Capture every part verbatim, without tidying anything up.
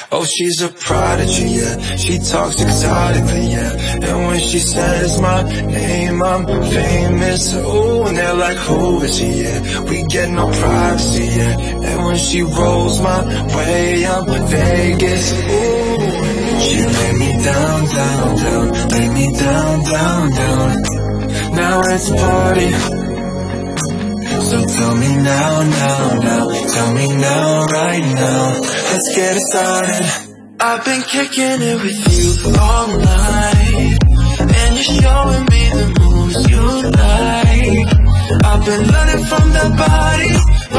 Oh, she's a prodigy, yeah. She talks exotically, yeah. And when she says my name, I'm famous. Oh, and they're like, who is he, yeah. We get no privacy, yeah. And when she rolls my way, I'm Vegas. Ooh, she lay me down, down, down. Lay me down, down, down. Now it's a party. So tell me now, now, now. Tell me now, right now. Let's get it started. I've been kicking it with you all night, and you're showing me the moves you like. I've been learning from that body,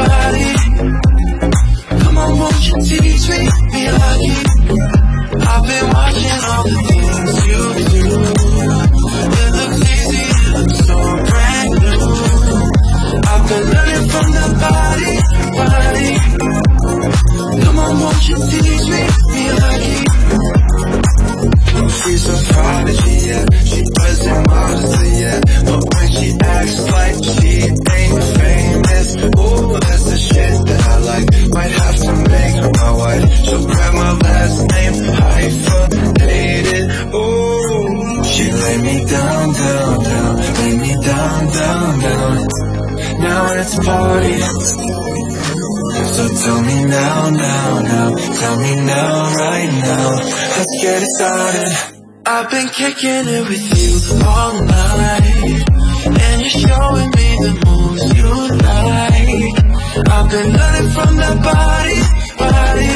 body. Come on, won't you teach me, be lucky. I've been watching all the things you do. It looks easy, it looks so brand new. I've been learning from that body, body. Come on, won't you teach me, be lucky. She's a prodigy, yeah. She doesn't modestly, yeah. But when she acts like she ain't famous, ooh, that's the shit that I like. Might have to make her my wife. She'll grab my last name, hyphenated, ooh. She lay me down, down, down. Lay me down, down, down. Now it's a party. So tell me now, now, now. Tell me now, right now. Let's get it started. I've been kicking it with you all night, and you're showing me the moves you like. I've been learning from that body, body.